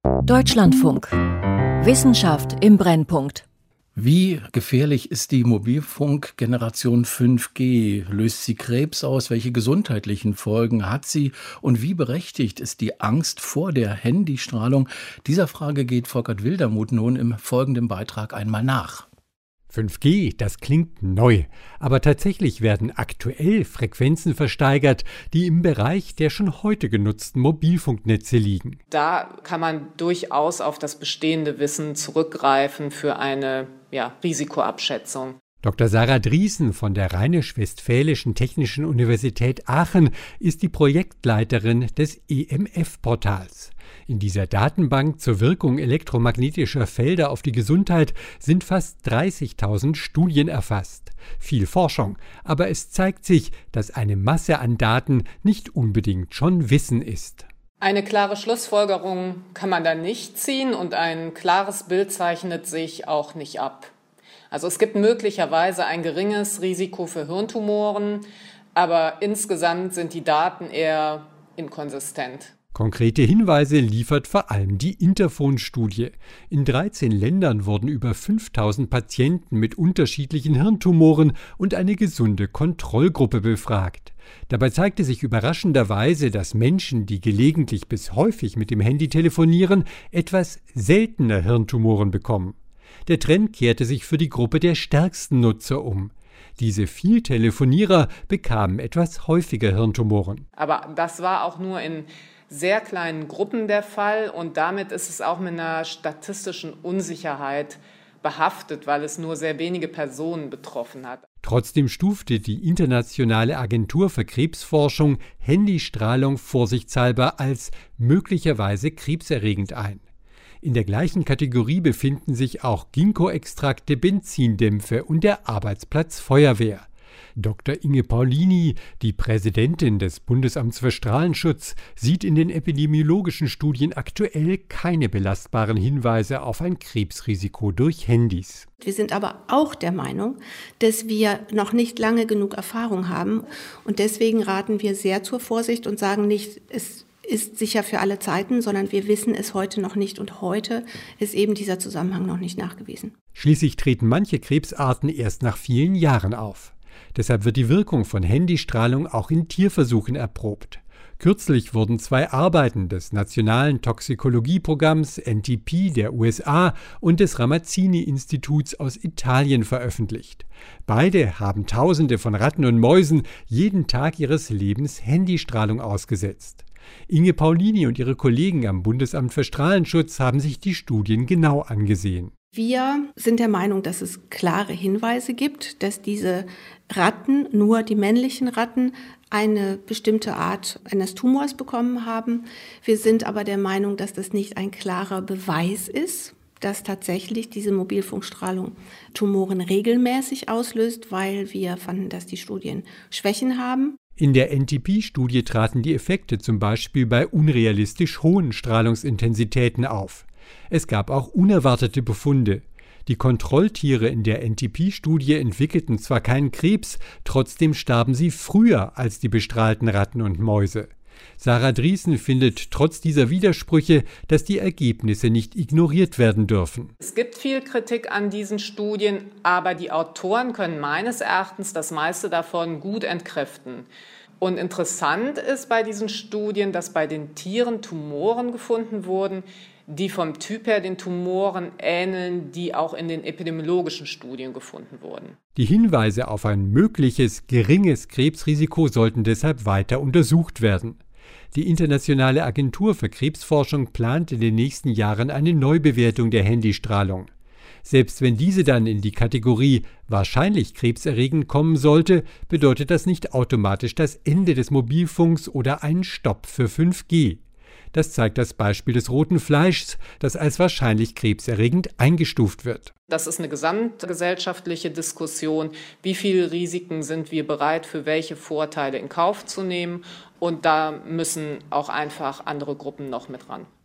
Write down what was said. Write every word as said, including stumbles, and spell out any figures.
Deutschlandfunk. Wissenschaft im Brennpunkt. Wie gefährlich ist die Mobilfunkgeneration fünf G? Löst sie Krebs aus? Welche gesundheitlichen Folgen hat sie? Und wie berechtigt ist die Angst vor der Handystrahlung? Dieser Frage geht Volkert Wildermuth nun im folgenden Beitrag einmal nach. fünf G, das klingt neu, aber tatsächlich werden aktuell Frequenzen versteigert, die im Bereich der schon heute genutzten Mobilfunknetze liegen. Da kann man durchaus auf das bestehende Wissen zurückgreifen für eine ja, Risikoabschätzung. Doktor Sarah Driesen von der Rheinisch-Westfälischen Technischen Universität Aachen ist die Projektleiterin des E M F-Portals. In dieser Datenbank zur Wirkung elektromagnetischer Felder auf die Gesundheit sind fast dreißigtausend Studien erfasst. Viel Forschung, aber es zeigt sich, dass eine Masse an Daten nicht unbedingt schon Wissen ist. Eine klare Schlussfolgerung kann man da nicht ziehen und ein klares Bild zeichnet sich auch nicht ab. Also es gibt möglicherweise ein geringes Risiko für Hirntumoren, aber insgesamt sind die Daten eher inkonsistent. Konkrete Hinweise liefert vor allem die Interphon-Studie. In dreizehn Ländern wurden über fünftausend Patienten mit unterschiedlichen Hirntumoren und eine gesunde Kontrollgruppe befragt. Dabei zeigte sich überraschenderweise, dass Menschen, die gelegentlich bis häufig mit dem Handy telefonieren, etwas seltener Hirntumoren bekommen. Der Trend kehrte sich für die Gruppe der stärksten Nutzer um. Diese Vieltelefonierer bekamen etwas häufiger Hirntumoren. Aber das war auch nur in sehr kleinen Gruppen der Fall und damit ist es auch mit einer statistischen Unsicherheit behaftet, weil es nur sehr wenige Personen betroffen hat. Trotzdem stufte die Internationale Agentur für Krebsforschung Handystrahlung vorsichtshalber als möglicherweise krebserregend ein. In der gleichen Kategorie befinden sich auch Ginkgo-Extrakte, Benzindämpfe und der Arbeitsplatz Feuerwehr. Doktor Inge Paulini, die Präsidentin des Bundesamts für Strahlenschutz, sieht in den epidemiologischen Studien aktuell keine belastbaren Hinweise auf ein Krebsrisiko durch Handys. Wir sind aber auch der Meinung, dass wir noch nicht lange genug Erfahrung haben und deswegen raten wir sehr zur Vorsicht und sagen nicht, es ist sicher für alle Zeiten, sondern wir wissen es heute noch nicht und heute ist eben dieser Zusammenhang noch nicht nachgewiesen. Schließlich treten manche Krebsarten erst nach vielen Jahren auf. Deshalb wird die Wirkung von Handystrahlung auch in Tierversuchen erprobt. Kürzlich wurden zwei Arbeiten des Nationalen Toxikologieprogramms N T P der U S A und des Ramazzini-Instituts aus Italien veröffentlicht. Beide haben Tausende von Ratten und Mäusen jeden Tag ihres Lebens Handystrahlung ausgesetzt. Inge Paulini und ihre Kollegen am Bundesamt für Strahlenschutz haben sich die Studien genau angesehen. Wir sind der Meinung, dass es klare Hinweise gibt, dass diese Ratten, nur die männlichen Ratten, eine bestimmte Art eines Tumors bekommen haben. Wir sind aber der Meinung, dass das nicht ein klarer Beweis ist, dass tatsächlich diese Mobilfunkstrahlung Tumoren regelmäßig auslöst, weil wir fanden, dass die Studien Schwächen haben. In der N T P-Studie traten die Effekte zum Beispiel bei unrealistisch hohen Strahlungsintensitäten auf. Es gab auch unerwartete Befunde. Die Kontrolltiere in der N T P-Studie entwickelten zwar keinen Krebs, trotzdem starben sie früher als die bestrahlten Ratten und Mäuse. Sarah Driesen findet trotz dieser Widersprüche, dass die Ergebnisse nicht ignoriert werden dürfen. Es gibt viel Kritik an diesen Studien, aber die Autoren können meines Erachtens das meiste davon gut entkräften. Und interessant ist bei diesen Studien, dass bei den Tieren Tumoren gefunden wurden, die vom Typ her den Tumoren ähneln, die auch in den epidemiologischen Studien gefunden wurden. Die Hinweise auf ein mögliches geringes Krebsrisiko sollten deshalb weiter untersucht werden. Die Internationale Agentur für Krebsforschung plant in den nächsten Jahren eine Neubewertung der Handystrahlung. Selbst wenn diese dann in die Kategorie wahrscheinlich krebserregend kommen sollte, bedeutet das nicht automatisch das Ende des Mobilfunks oder einen Stopp für fünf G. Das zeigt das Beispiel des roten Fleischs, das als wahrscheinlich krebserregend eingestuft wird. Das ist eine gesamtgesellschaftliche Diskussion. Wie viele Risiken sind wir bereit, für welche Vorteile in Kauf zu nehmen? Und da müssen auch einfach andere Gruppen noch mit ran.